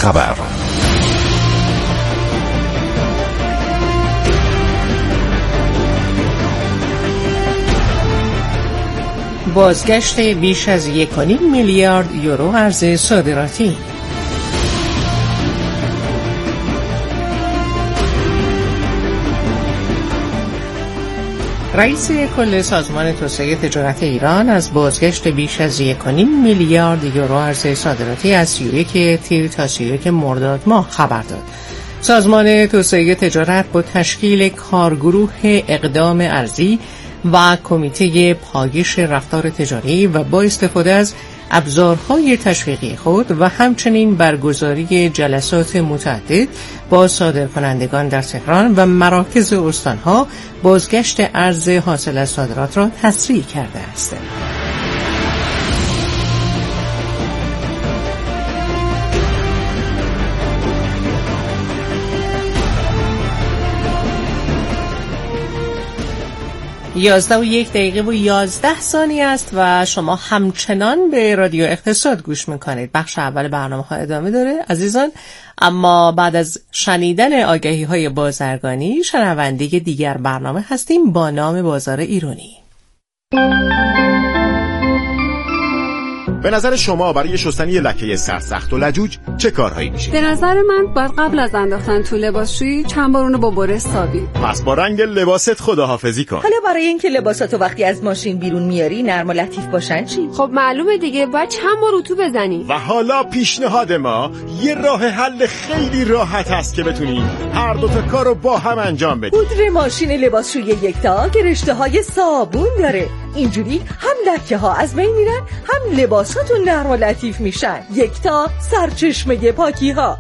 خبر. بازگشت بیش از 1.5 میلیارد یورو ارز صادراتی. رئیس کل سازمان توسعه تجارت ایران از بازگشت بیش از 1.5 میلیارد یورو ارز صادراتی از 31 تیر تا 31 مرداد ماه خبر داد. سازمان توسعه تجارت با تشکیل کارگروه اقدام ارزی و کمیته پایش رفتار تجاری و با استفاده از ابزارهای تشویقی خود و همچنین برگزاری جلسات متعدد با صادرکنندگان در تهران و مراکز استانها بازگشت ارز حاصل از صادرات را تسریع کرده است. یازده و 1 دقیقه و 11 ثانیه است و شما همچنان به رادیو اقتصاد گوش میکنید. بخش اول برنامه ها ادامه داره عزیزان، اما بعد از شنیدن آگهی های بازرگانی شنونده دیگر برنامه هستیم با نام بازار ایرانی. به نظر شما برای شستن یه لکه سرسخت و لجوج چه کارهایی میشه؟ به نظر من باید قبل از انداختن تو لباسشویی چند بار اونو با برس سابید. پس با رنگ لباست خداحافظی کن. حالا برای اینکه لباساتو وقتی از ماشین بیرون میاری نرم و لطیف باشن چی؟ خب معلومه دیگه، باید چند بار اتو بزنی. و حالا پیشنهاد ما یه راه حل خیلی راحت است که بتونی هر دو تا کارو با هم انجام بدی. پودر ماشین لباسشویی یکتا که رشته‌های صابون داره. اینجوری هم لکه ها از بین میرن هم لباساتون نرم و لطیف میشن. یکتا، سرچشمه پاکی ها.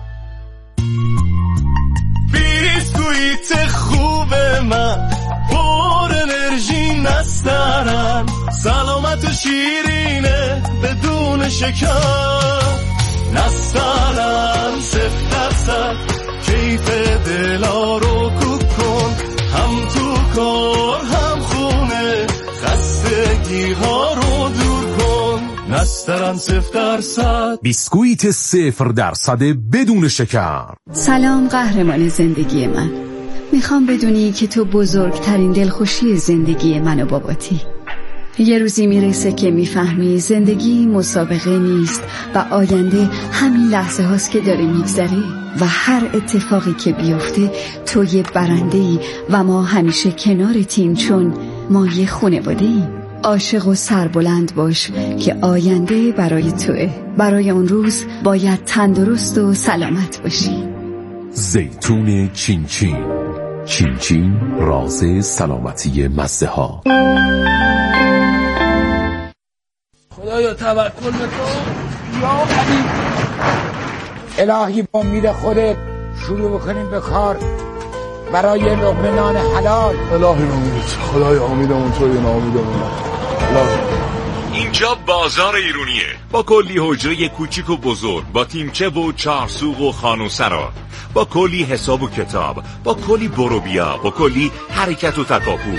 بیسکویت خوب من پر انرژی نسترن، سلامت و شیرینه بدون شکر نسترن، 0% کیف دلا رو کوک کن، هم تو کار هم خونه خستگی ها رو دور کن، نسترن 0%. بیسکویت 0% بدون شکر. سلام قهرمان زندگی من، میخوام بدونی که تو بزرگترین دلخوشی زندگی من و باباتی. یه روزی میرسه که میفهمی زندگی مسابقه نیست و آینده همین لحظه هاست که داره میگذره و هر اتفاقی که بیفته تو یه برنده‌ای و ما همیشه کنارتیم چون ما یه خانواده ایم. عاشق و سربلند باش که آینده برای توئه. برای اون روز باید تندرست و سلامت باشی. زیتون چین چین، چین چین راز سلامتی مزه ها. خدایا توکل بکن یا حبیب. الهی با امید خودت شروع بکنیم به کار برای لقمه نان حلال. الهی امیدت، خدایا امیدمون توی، ناامیدمون اینجا بازار ایرانیه با کلی حجره کوچیک و بزرگ، با تیمچه و چارسوق و خانوسرا، با کلی حساب و کتاب، با کلی برو بیا، با کلی حرکت و تکاپو.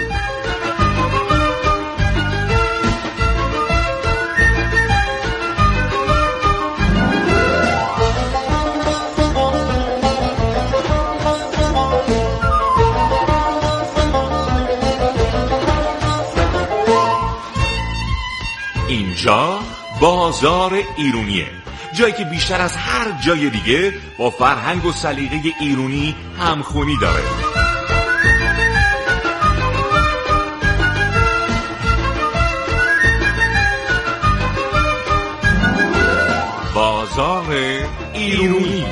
اینجا بازار ایرانیه، جایی که بیشتر از هر جای دیگه با فرهنگ و سلیقه ایرانی همخونی داره. بازار ایرانی.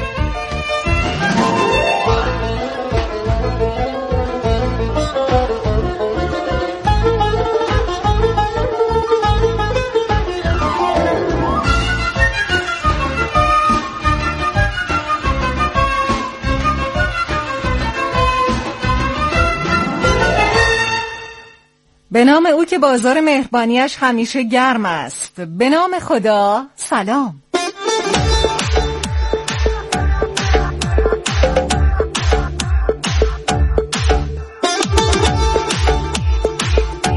به نام او که بازار مهربانیش همیشه گرم است. به نام خدا، سلام.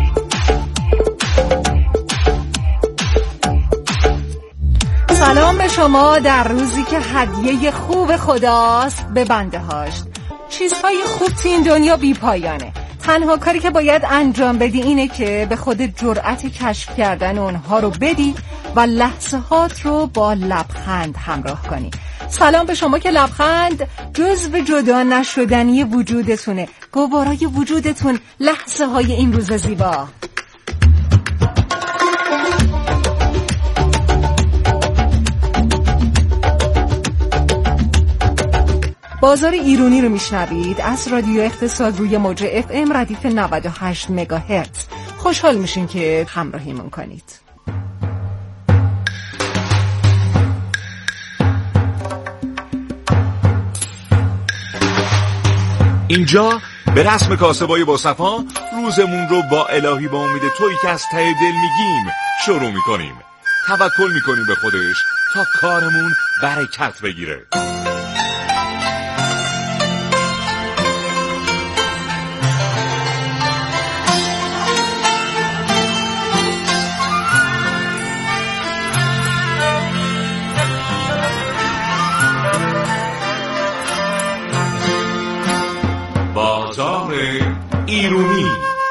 سلام به شما در روزی که هدیه خوب خداست به بنده هاش. چیزهای خوب تو این دنیا بی پایانه. تنها کاری که باید انجام بدی اینه که به خودت جرأت کشف کردن اونها رو بدی و لحظه هات رو با لبخند همراه کنی. سلام به شما که لبخند جزو جدا نشدنی وجودتونه. گوارای وجودتون لحظه های این روز زیبا. بازار ایرونی رو میشنوید از رادیو اقتصاد روی موج FM ردیف 98 مگاهرتز. خوشحال میشین که همراهیمون کنید. اینجا به رسم کاسبای با صفا روزمون رو با الهی با امید تویی که از ته دل میگیم شروع میکنیم. توکل میکنیم به خودش تا کارمون برکت بگیره. بازار ایرونی.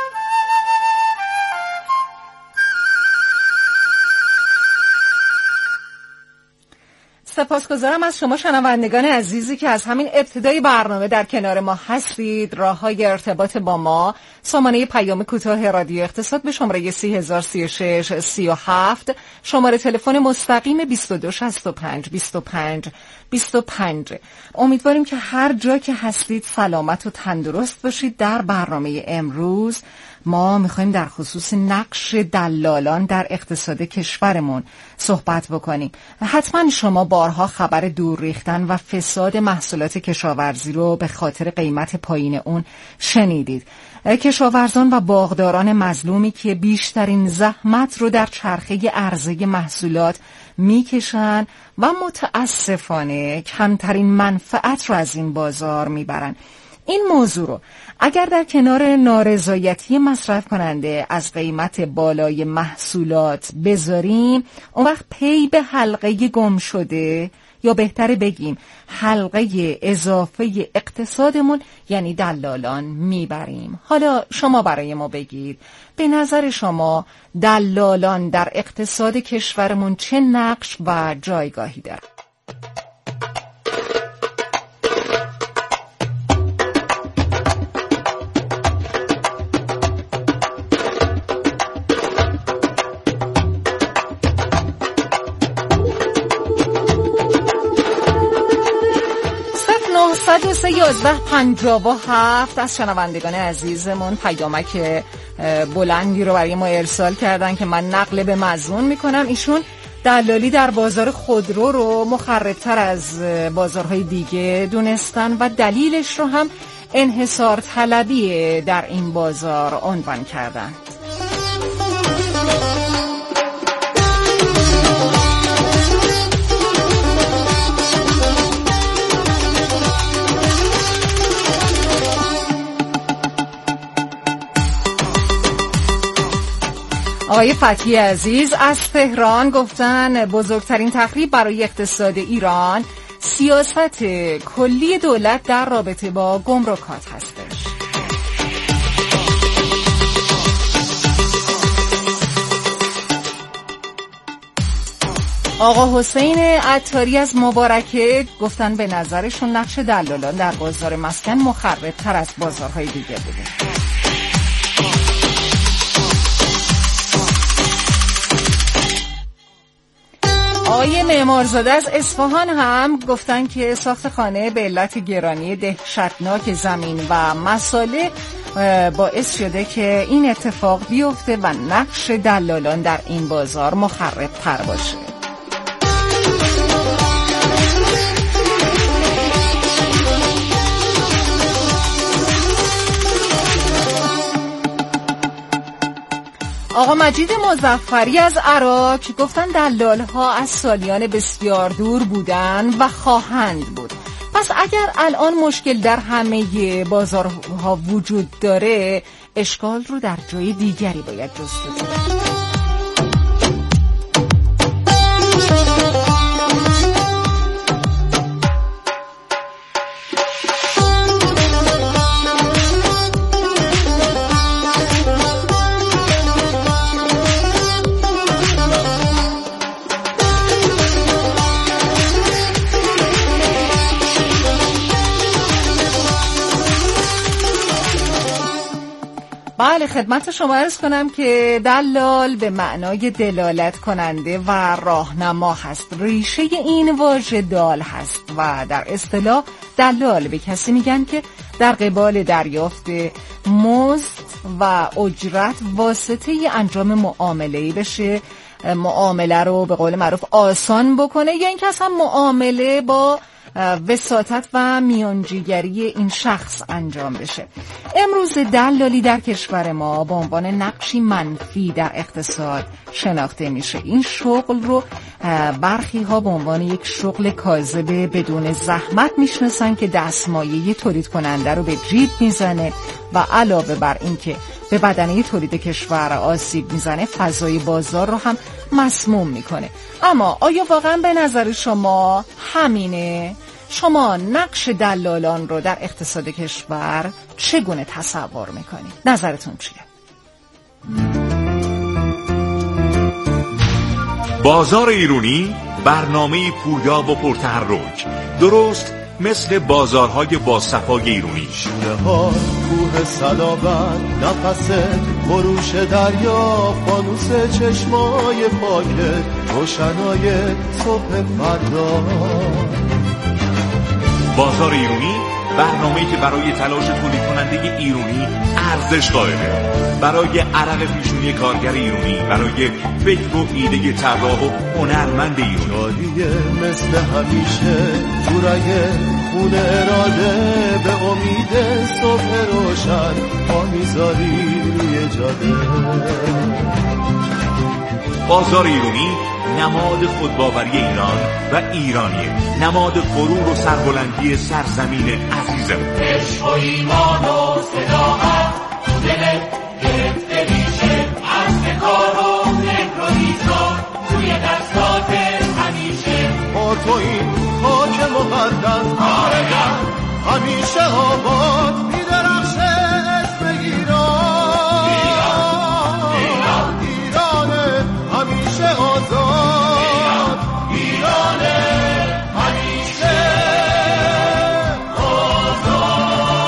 سپاسگزارم از شما شنوندگان عزیزی که از همین ابتدای برنامه در کنار ما هستید. راه‌های ارتباط با ما: سامانه پیام کوتاه رادیو اقتصاد به شماره 3036 37، شماره تلفن مستقیم 2265 25 25. امیدواریم که هر جا که هستید سلامت و تندرست باشید. در برنامه امروز ما میخوایم در خصوص نقش دلالان در اقتصاد کشورمون صحبت بکنیم. حتما شما بارها خبر دور ریختن و فساد محصولات کشاورزی رو به خاطر قیمت پایین اون شنیدید. کشاورزان و باغداران مظلومی که بیشترین زحمت رو در چرخه عرضه محصولات میکشن و متاسفانه کمترین منفعت رو از این بازار میبرن. این موضوع رو اگر در کنار نارضایتی مصرف کننده از قیمت بالای محصولات بذاریم، اون وقت پی به حلقه گم شده، یا بهتره بگیم حلقه اضافه اقتصادمون یعنی دلالان میبریم. حالا شما برای ما بگید به نظر شما دلالان در اقتصاد کشورمون چه نقش و جایگاهی دارن؟ از شنوندگان عزیزمون پیامک بلندی رو برای ما ارسال کردن که من نقل به مضمون میکنم. ایشون دلالی در بازار خودرو رو مخربتر از بازارهای دیگه دونستن و دلیلش رو هم انحصار طلبی در این بازار عنوان کردن. آقای فتحی عزیز از تهران گفتن بزرگترین تخریب برای اقتصاد ایران سیاست کلی دولت در رابطه با گمرکات هستش. آقا حسین عطاری از مبارکه گفتن به نظرشون نقش دلالان در بازار مسکن مخرب‌تر از بازارهای دیگه بوده. آقای معمارزاده از اصفهان هم گفتن که ساخت خانه به علت گرانی دهشتناک زمین و مساله باعث شده که این اتفاق بیفته و نقش دلالان در این بازار مخرب‌تر باشه. آقا مجید مظفری از عراق گفتن دلال‌ها از سالیان بسیار دور بودن و خواهند بود. پس اگر الان مشکل در همه بازارها وجود داره، اشکال رو در جای دیگری باید جستجو کرد. بله، خدمت شما عرض کنم که دلال به معنای دلالت کننده و راهنما هست. ریشه این واژه دال هست و در اصطلاح دلال به کسی میگن که در قبال دریافت مزد و اجرت واسطه انجام معامله‌ای بشه، معامله رو به قول معروف آسان بکنه، یا اینکه اصلا معامله با وساطت و میانجیگری این شخص انجام بشه. امروز دلالی در کشور ما به عنوان نقشی منفی در اقتصاد شناخته میشه. این شغل رو برخی ها به عنوان یک شغل کاذب بدون زحمت میشناسن که دستمایه تولید کننده رو به جیب میزنه و علاوه بر این که به بدنه تولید کشور آسیب میزنه، فضای بازار رو هم مسموم میکنه. اما آیا واقعا به نظر شما همینه؟ شما نقش دلالان رو در اقتصاد کشور چگونه تصور میکنید؟ نظرتون چیه؟ بازار ایرانی برنامه پویا و پرتحرک، درست مثل بازارهای باصفای ایرانی. شونه ها کوه صلابت، نفس خروش دریا، فانوس چشمای پاکت، روشنای صبح فردا. بازار ایرانی برنامه‌ای که برای تلاش تولید کننده ایرانی ارزش قائله، برای عرق پیشونی کارگر ایرانی، برای فکر و ایده طراح و هنرمند ایرانی. شادیه مثل همیشه جورای خون اراده، به امید صبح روشن پا میذاری روی جاده. بازار ایرانی نماد خودباوری ایران و ایرانیه، نماد غرور و سربلندی سرزمین عزیزم. عشق و ایمان و صداقت دلت گرفته میشه، عزم کار و فکر و ایثار توی دستات همیشه. با تو این خاک مقدس همیشه آباد می‌درخشه اسم ایران. ایرانه همیشه آزاد، ایرانه همیشه آزاد.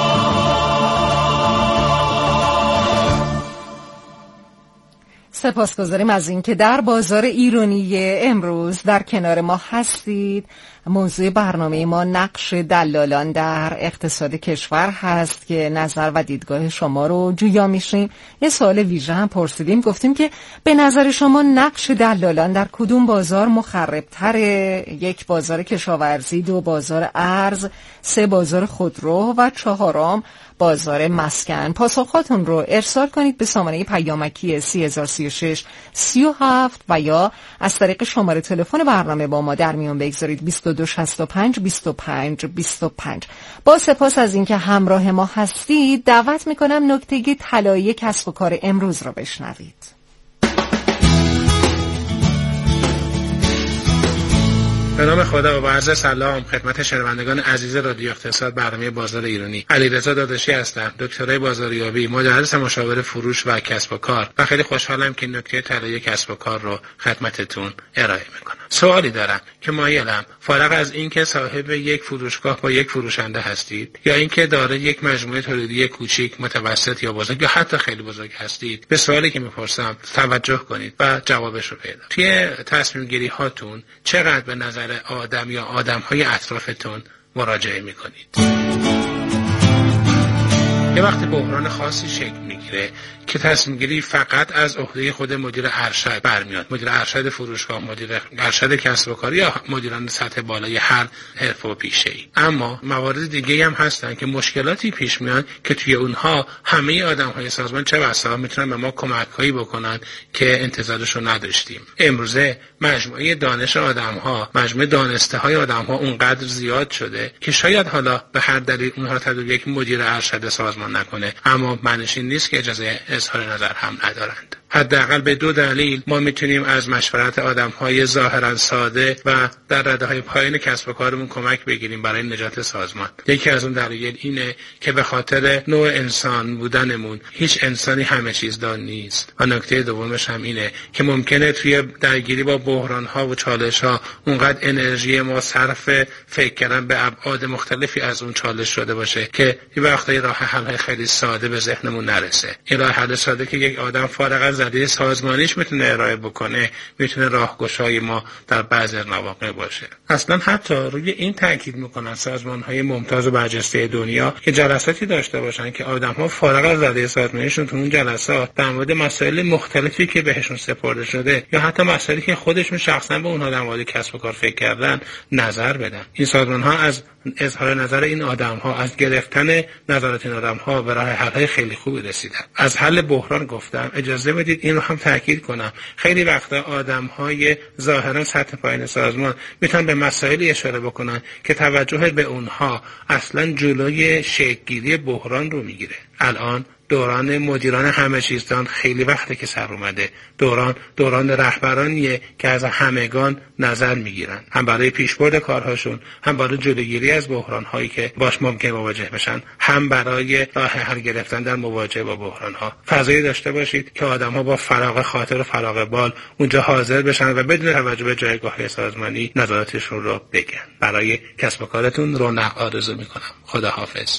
سپاسگزاریم از این که در بازار ایرانی امروز در کنار ما هستید. موضوع برنامه ما نقش دلالان در اقتصاد کشور هست که نظر و دیدگاه شما رو جویا میشیم. یه سوال ویژه هم پرسیدیم، گفتیم که به نظر شما نقش دلالان در کدوم بازار مخرب‌تره؟ 1 بازار کشاورزی، 2 بازار ارز، 3 بازار خودرو و 4 بازار مسکن. پاسخاتون رو ارسال کنید به سامانه پیامکی 3036 37 و یا از طریق شماره تلفن برنامه با ما در میون بگذارید 2265 25 25. با سپاس از اینکه همراه ما هستید، دعوت میکنم نکته طلایی کسب و کار امروز را بشنوید. به نام خدا و با عرض سلام خدمت شنوندگان عزیز رادیو اقتصاد برنامه بازار ایرانی. علیرضا داداشی هستم، دکترای بازاریابی، مدرس مشاور فروش و کسب و کار و خیلی خوشحالم که نکته طلایی کسب و کار رو خدمتتون ارائه میکنم. سوالی دارم که مایلم فارغ از اینکه صاحب یک فروشگاه با یک فروشنده هستید یا اینکه دارای یک مجموعه تولیدی کوچیک، متوسط یا بزرگ یا حتی خیلی بزرگ هستید، به سوالی که میپرسم توجه کنید و جوابش رو پیدا. توی تصمیم گیری هاتون چقدر به نظر آدم یا آدم‌های اطرافتون مراجعه می‌کنید؟ یه وقت بحران خاصی شکل میگیره که تصمیم گیری فقط از عهده خود مدیر ارشد برمیاد، مدیر ارشد فروشگاه، مدیر ارشد کسب و کار یا مدیران سطح بالای هر حرفه و پیشه‌ای. اما موارد دیگه هم هستن که مشکلاتی پیش میاد که توی اونها همه آدم‌های سازمان چه بسا میتونن به ما کمک‌هایی بکنن که انتظارش رو نداشتیم. امروزه مجموعه دانش آدم‌ها، مجموعه دانسته‌های آدم‌ها اونقدر زیاد شده که شاید حالا به هر دلیل اونها تبدیل یک مدیر ارشد سازمان نکنه، اما معنیش این نیست که اجازه اظهار نظر هم ندارند. حداقل به 2 دلیل ما میتونیم از مشورت آدم‌های ظاهراً ساده و در رده‌های پایین کسب و کارمون کمک بگیریم برای نجات سازمان. یکی از اون دلایل اینه که به خاطر نوع انسان بودنمون هیچ انسانی همه چیز دان نیست. و نکته دومش هم اینه که ممکنه توی درگیری با بحران‌ها و چالش‌ها اونقدر انرژی ما صرف فکر کردن به ابعاد مختلفی از اون چالش شده باشه که یه وقتایی راه حل خیلی ساده به ذهنمون نرسه. این راه حل ساده که یک آدم فارغ از زده سازمانیش میتونه ارائه بکنه میتونه راهگشای ما در بعضی مواقع باشه. اصلا حتی روی این تاکید میکنن سازمان‌های ممتاز و برجسته دنیا که جلساتی داشته باشن که آدم‌ها فارغ از زده سازمانیشون تو اون جلسات در مورد مسائل مختلفی که بهشون سپرده شده یا حتی مسائلی که خودشون شخصا به اونها در مورد کسب و کار فکر کردن نظر بدن. این سازمان‌ها از اظهار نظر این آدم‌ها، از گرفتن نظرات این آدم‌ها به راه حل‌های خیلی خوبی رسیدن. از حل بحران گفتم، اجازه بدید این رو هم تاکید کنم. خیلی وقتا آدم‌های ظاهراً سطح پایین سازمان میتونن به مسائلی اشاره بکنن که توجه به اونها اصلاً جلوی شکل‌گیری بحران رو میگیره. الان دوران مدیران همه چیزدان خیلی وقته که سر اومده. دوران رهبرانیه که از همگان نظر میگیرن، هم برای پیشبرد کارهاشون، هم برای جلوگیری از بحران‌هایی که باش ممکن مواجه بشن، هم برای راه حل گرفتن در مواجهه با بحران‌ها. فضایی داشته باشید که آدم‌ها با فراغ خاطر و فراغ بال اونجا حاضر بشن و بدون توجه به جایگاه سازمانی نظراتشون رو بگن. برای کسب و کارتون رونق آرزو میکنم. خداحافظ.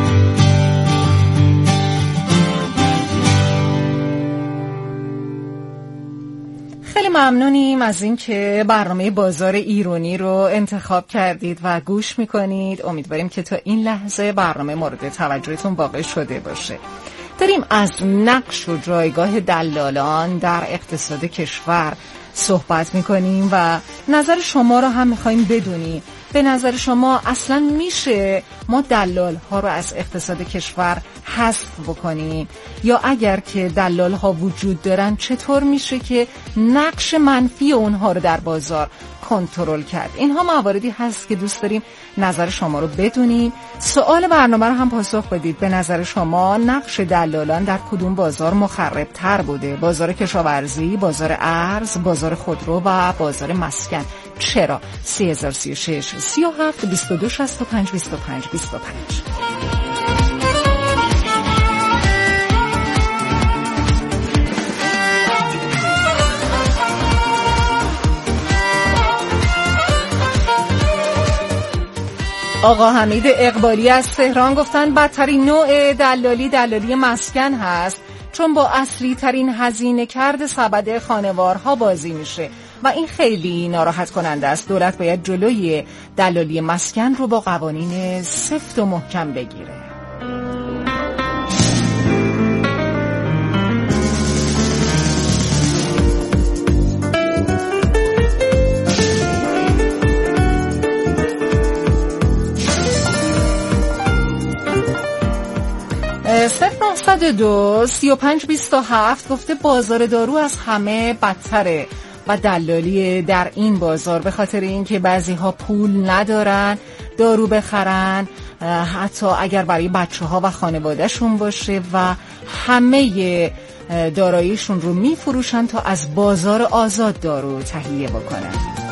خیلی ممنونیم از این که برنامه بازار ایرانی رو انتخاب کردید و گوش میکنید. امیدواریم که تا این لحظه برنامه مورد توجهتون واقع شده باشه. داریم از نقش و جایگاه دلالان در اقتصاد کشور صحبت میکنیم و نظر شما رو هم میخوایم بدونیم. به نظر شما اصلا میشه ما دلال ها رو از اقتصاد کشور حذف بکنیم؟ یا اگر که دلال ها وجود دارن چطور میشه که نقش منفی اونها رو در بازار کنترل کرد؟ اینها مواردی هست که دوست داریم نظر شما رو بدونیم. سوال برنامه رو هم پاسخ بدید. به نظر شما نقش دلالان در کدوم بازار مخرب تر بوده؟ بازار کشاورزی، بازار ارز، بازار خودرو و بازار مسکن؟ چرا؟ 3036 37 22 65 25 25. آقا حمید اقبالی از تهران گفتن بدترین نوع دلالی مسکن هست، چون با اصلی ترین هزینه کرد سبد خانوارها بازی میشه و این خیلی ناراحت کننده است. دولت باید جلوی دلالی مسکن رو با قوانین سفت و محکم بگیره. دو 3527 گفته بازار دارو از همه بدتره و دلالی در این بازار، به خاطر اینکه بعضی ها پول ندارن دارو بخرن، حتی اگر برای بچه ها و خانوادهشون باشه، و همه داراییشون رو میفروشن تا از بازار آزاد دارو تهیه بکنن.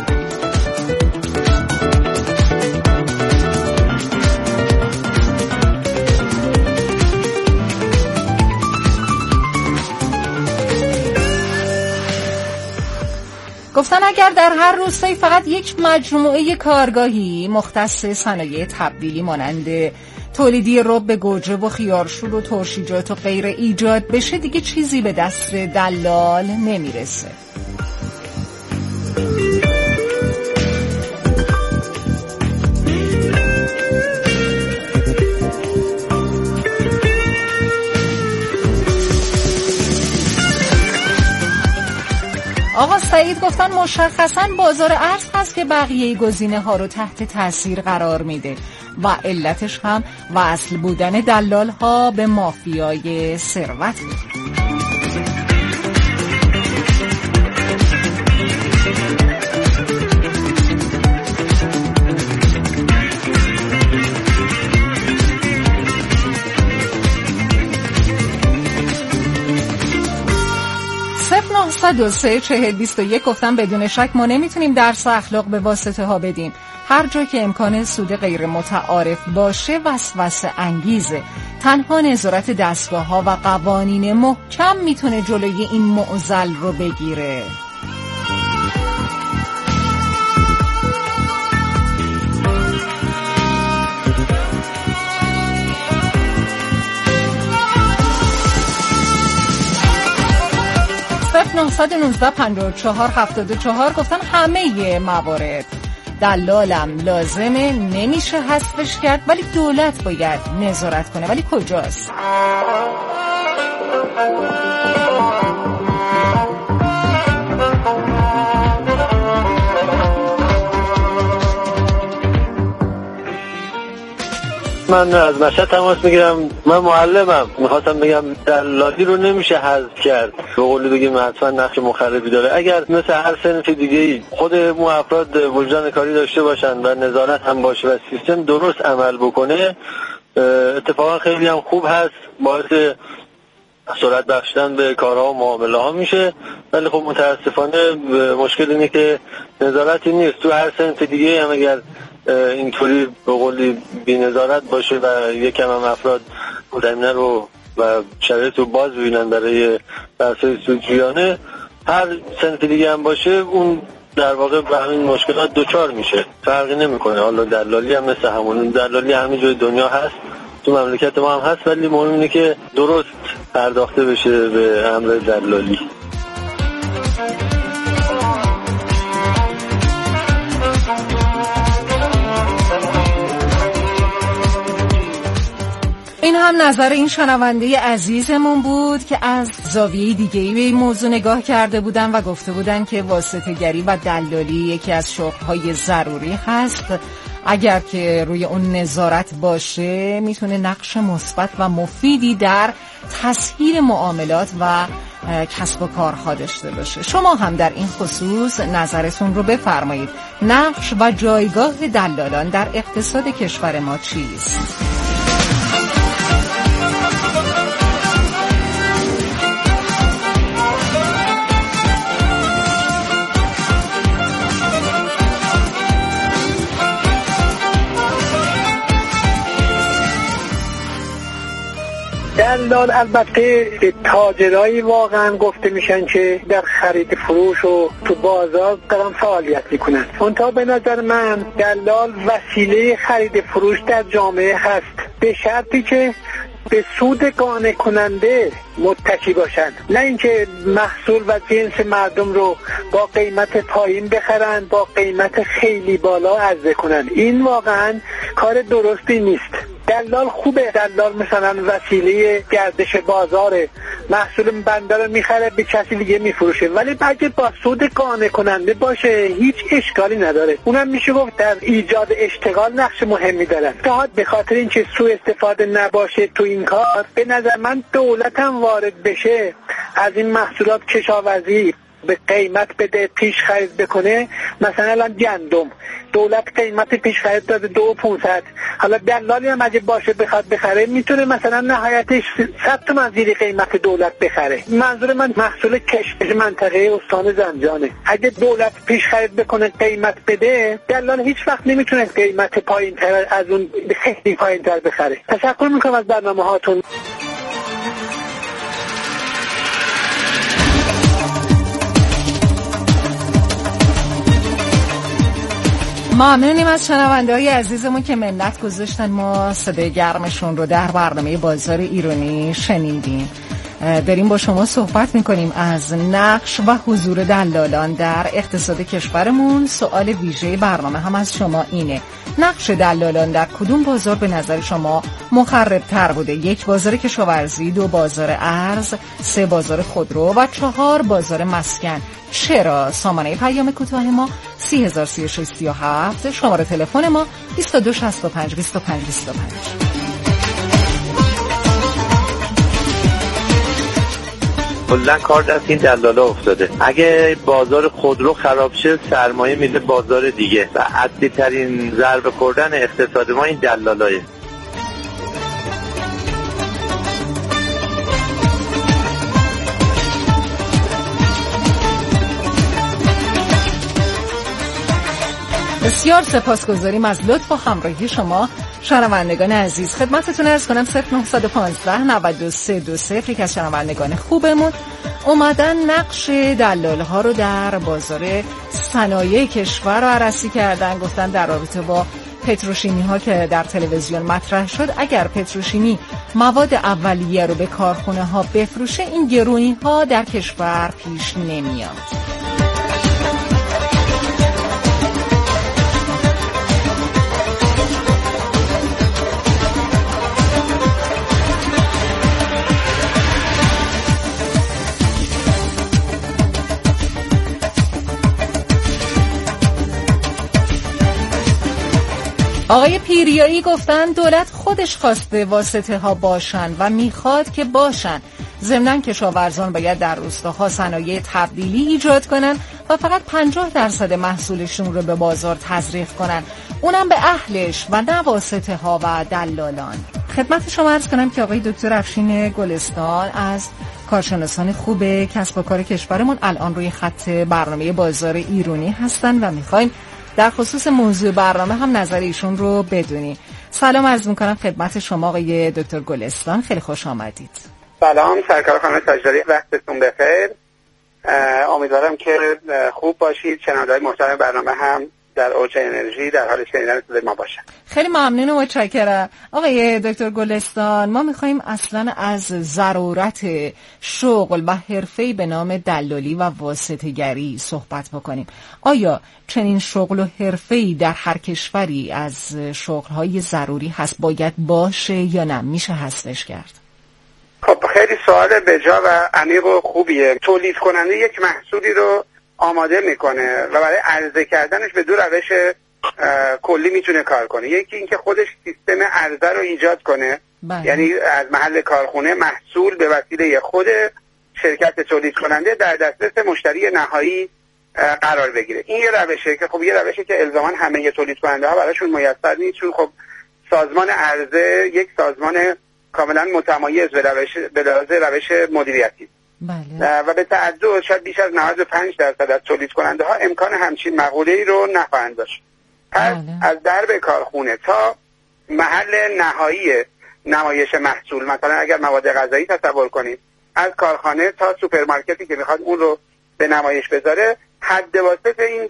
گفتن اگر در هر روستایی فقط یک مجموعه کارگاهی مختص صنایع تبدیلی مانند تولیدی رب گوجه و خیارشور و ترشیجات و غیره ایجاد بشه، دیگه چیزی به دست دلال نمیرسه. آقا سعید گفتن مشخصاً بازار ارز هست که بقیه گزینه ها رو تحت تاثیر قرار میده و علتش هم وصل بودن دلال ها به مافیای ثروت. 903-40-21 گفتم بدون شک ما نمیتونیم درس اخلاق به واسطه ها بدیم. هر جا که امکان سود غیر متعارف باشه وسوسه انگیزه. تنها نظارت دستگاه ها و قوانین محکم میتونه جلوی این معضل رو بگیره. صرف 919-54-74 گفتن همه موارد دلالم لازمه، نمیشه حذفش کرد، ولی دولت باید نظارت کنه. ولی کجاست؟ من از مشهد تماس میگیرم. من معلمم، میخواستم بگم دلالی رو نمیشه حذف کرد. به قولی بگیم حتما نقش مخربی داره. اگر مثل هر صنف دیگه‌ای خود افراد وجدان کاری داشته باشن و نظارت هم باشه و سیستم درست عمل بکنه، اتفاقا خیلی هم خوب هست، باعث سرعت بخشیدن به کارها و معامله ها میشه. ولی خب متاسفانه مشکل اینه که نظارتی نیست. تو هر صنف دیگه هم اگر اینطوری به قولی بی نظارت باشه و یکم هم افراد زمینه رو و شرایط رو باز ببینن برای بحث‌های سودجویانه، هر صنف دیگه هم باشه اون در واقع به همین مشکلات دوچار میشه. فرقی نمیکنه. حالا دلالی هم مثل همون دلالی همین جای دنیا هست، تو مملکت ما هم هست، ولی مهم اینه که درست پرداخته بشه به امر دلالی. این هم نظر این شنونده عزیزمون بود که از زاویه دیگه‌ای به این موضوع نگاه کرده بودن و گفته بودن که واسطه‌گری و دلالی یکی از شغل‌های ضروری هست. اگر که روی اون نظارت باشه میتونه نقش مثبت و مفیدی در تسهیل معاملات و کسب و کارها داشته باشه. شما هم در این خصوص نظرتون رو بفرمایید. نقش و جایگاه دلالان در اقتصاد کشور ما چیست؟ دلال البته تاجرایی واقعا گفته میشن که در خرید فروش و تو بازار دارن فعالیت میکنن. اونتا به نظر من دلال وسیله خرید فروش در جامعه هست، به شرطی که به سود قانع کننده متکی باشن، نه اینکه محصول و جنس مردم رو با قیمت پایین بخرن، با قیمت خیلی بالا عرضه کنن. این واقعا کار درستی نیست. دلال خوبه، دلال مثلا وسیله گردش بازاره، محصول بنده رو میخره به کسی دیگه میفروشه، ولی اگه با سود قانع کننده باشه هیچ اشکالی نداره. اونم میشه گفت در ایجاد اشتغال نقش مهمی داره. فقط به خاطر اینکه سوء استفاده نباشه تو این کار، به نظر من دولت هم وارد بشه، از این محصولات کشاورزی به قیمت بده، پیش خرید بکنه. مثلا الان گندم دولت قیمت پیش خرید داده 2,500، حالا دلالی هم اگه باشه بخواد بخره میتونه مثلا نهایتش 100 تومن زیر قیمت دولت بخره. منظور من محصول کشمش منطقه استان زنجانه. اگه دولت پیش خرید بکنه قیمت بده، دلال هیچ وقت نمیتونه قیمت پایین‌تر از اون خیلی پایین‌تر بخره. تشکر میکنم از برنامه هاتون. ممنونیم از شنونده‌های عزیزمون که منت گذاشتن ما صدای گرمشون رو در برنامه بازار ایرانی شنیدیم. داریم با شما صحبت میکنیم از نقش و حضور دلالان در اقتصاد کشورمون. سوال ویژه برنامه هم از شما اینه: نقش دلالان در کدوم بازار به نظر شما مخرب تر بوده؟ 1 بازار کشاورزی، 2 بازار ارز، 3 بازار خودرو و 4 بازار مسکن. چرا؟ سامانه پیام کوتاه ما 303637، شماره تلفن ما 2265 25 25. کلا کار دست این دلالا افتاده. اگه بازار خودرو خراب شه سرمایه میده بازار دیگه و اصلی ترین ضربه خوردن اقتصاد ما این دلالایه. بسیار سپاسگزاریم از لطف و همراهی شما شنوندگان عزیز. خدمتتون عرض کنم 0915 9232 یک از شنوندگان خوبمون اومدن نقش دلال‌ها رو در بازار صنایع کشور رو بررسی کردن. گفتن در رابطه با پتروشیمی ها که در تلویزیون مطرح شد، اگر پتروشیمی مواد اولیه رو به کارخونه ها بفروشه این گرونی ها در کشور پیش نمیاد. آقای پیریایی گفتن دولت خودش خواسته واسطه ها باشن و میخواد که باشن. ضمناً کشاورزان باید در روستاها صنایع تبدیلی ایجاد کنن و فقط 50% محصولشون رو به بازار تزریق کنن، اونم به اهلش و نه واسطه ها و دلالان. خدمت شما عرض کنم که آقای دکتر افشین گلستان از کارشناسان خوب کسب و کار کشورمون الان روی خط برنامه بازار ایرانی هستن و میخوایم در خصوص موضوع برنامه هم نظر ایشون رو بدونی. سلام عرض میکنم خدمت شما آقای دکتر گلستان، خیلی خوش آمدید. سلام سرکار خانم تاجداری، وقتتون بخیر. امیدوارم که خوب باشید. شنونده‌های محترم برنامه هم در اوج انرژی در حال شنیدن صدای ما باشن. خیلی ممنون و متشکرم آقای دکتر گلستان. ما میخوایم اصلا از ضرورت شغل و حرفه‌ای به نام دلالی و واسطه‌گری صحبت بکنیم. آیا چنین شغل و حرفه‌ای در هر کشوری از شغل‌های ضروری هست، باید باشه یا نه میشه حذفش کرد؟ خب خیلی سوال بجا و عمیق و خوبیه. تولید کننده یک محصولی رو آماده میکنه و برای عرضه کردنش به دو روش کلی میتونه کار کنه. یکی اینکه خودش سیستم عرضه رو ایجاد کنه، یعنی از محل کارخونه محصول به وسیله خود شرکت تولید کننده در دسترس مشتری نهایی قرار بگیره. این یه روشه که خب یه روشه که الزاما همه تولید کننده ها براشون میسر نیست، چون خب سازمان عرضه یک سازمان کاملا متمایز به لحاظ روش مدیریتی و به تعدد شاید بیش از 95% از تولید کننده ها امکان همچین مقوله‌ای رو نخواهند داشت. پس از درب کارخونه تا محل نهایی نمایش محصول، مثلا اگر مواد غذایی تصور کنید، از کارخانه تا سوپرمارکتی که میخواد اون رو به نمایش بذاره، حد واسط این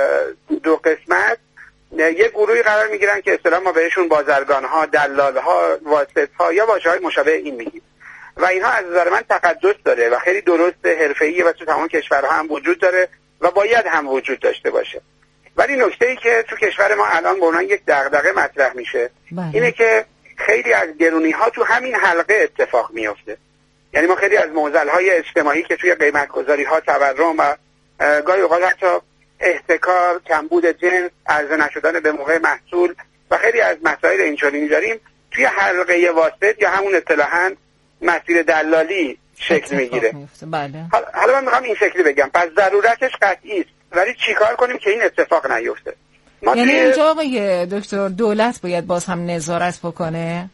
دو قسمت یک گروهی قرار میگیرن که اصطلاحاً ما بهشون بازرگان ها، دلال ها، واسط ها یا واژه‌های مشابه این میگیم و اینها از نظر من تقدس داره و خیلی درست حرفه‌ایه و تو تمام کشورها هم وجود داره و باید هم وجود داشته باشه. ولی نکته‌ای که تو کشور ما الان به عنوان یک دغدغه مطرح میشه اینه که خیلی از گرونی‌ها تو همین حلقه اتفاق میفته. یعنی ما خیلی از معضل‌های اجتماعی که توی قیمت‌گذاری‌ها، تورم و گاهی اوقات حتی احتکار، کمبود جنس، عرضه نشدن به موقع محصول و خیلی از مسائل اینچنینی داریم توی حلقه واسط یا همون اصطلاحاً مسیر دلالی شکل میگیره. حالا من میخوام این شکلی بگم، پس ضرورتش قطعی است، ولی چیکار کنیم که این اتفاق نیفته؟ یعنی اینجا آقای دکتر دولت باید باز هم نظارت بکنه؟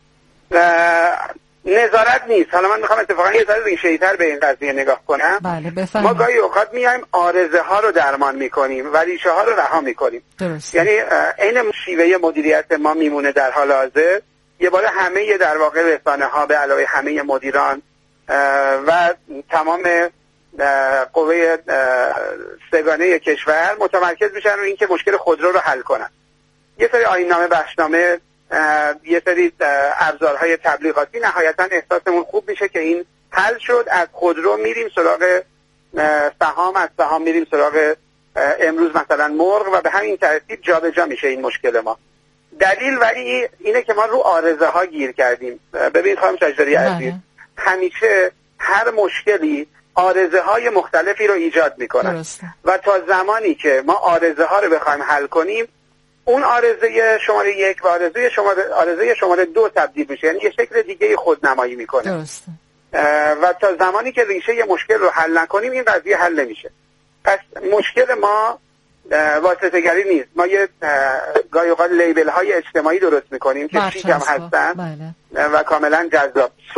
نظارت نیست. حالا من میخوام اتفاقا یه ذره ریشه‌ای‌تر به این قضیه نگاه کنم. ما گاهی اوقات میایم عارضه ها رو درمان میکنیم و ریشه ها رو رها میکنیم. یعنی این شیوه مدیریت ما میمونه در حال حاضر، یه بار همه در واقع رسانه ها به علاوه همه مدیران و تمام قوه سگانه کشور متمرکز میشن رو اینکه مشکل خودرو رو حل کنن. یه سری آیین‌نامه، بخشنامه، یه سری ابزارهای تبلیغاتی، نهایتا احساسمون خوب میشه که این حل شد. از خودرو میریم سراغ سهام، از سهام میریم سراغ امروز مثلا مرغ و به همین ترتیب جابجا میشه این مشکل ما. دلیل ولی اینه که ما رو عارضه ها گیر کردیم. ببین خانم تاجداری عزیز، همیشه هر مشکلی عارضه های مختلفی رو ایجاد میکنن و تا زمانی که ما عارضه ها رو بخوایم حل کنیم، اون عارضه شماره 1 و عارضه شماره 2 تبدیل میشه، یعنی یه شکل دیگه خودنمایی میکنه و تا زمانی که ریشه یه مشکل رو حل نکنیم این قضیه حل نمیشه. پس مشکل ما واسطه‌گری نیست. ما یه گاهی اوقات لیبل های اجتماعی درست میکنیم که شیک هم هستن و کاملا جذاب.